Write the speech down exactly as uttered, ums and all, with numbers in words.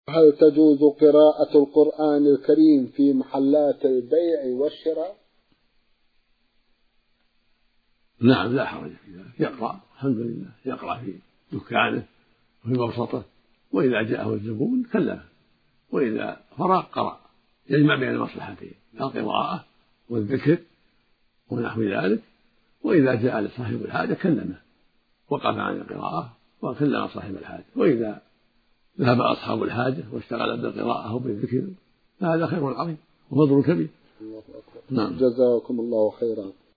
هل تجوز قراءة القرآن الكريم في محلات البيع والشراء؟ نعم لا حرج في ذلك، يقرأ الحمد لله، يقرأ في دكانه وفي مرصته، وإذا جاءه الزبون كلمه، وإذا فرغ قرأ، يجمع بين المصلحتين القراءة والذكر ونحو ذلك. وإذا جاء لصاحب الحاجة كلمه وقف عن القراءة وكلم صاحب الحاجة، وإذا ذهب أصحاب الحاجة واشتغل بالقراءة أو بالذكر فهذا خير عظيم وفضل كبير. نعم. جزاكم الله خيرا.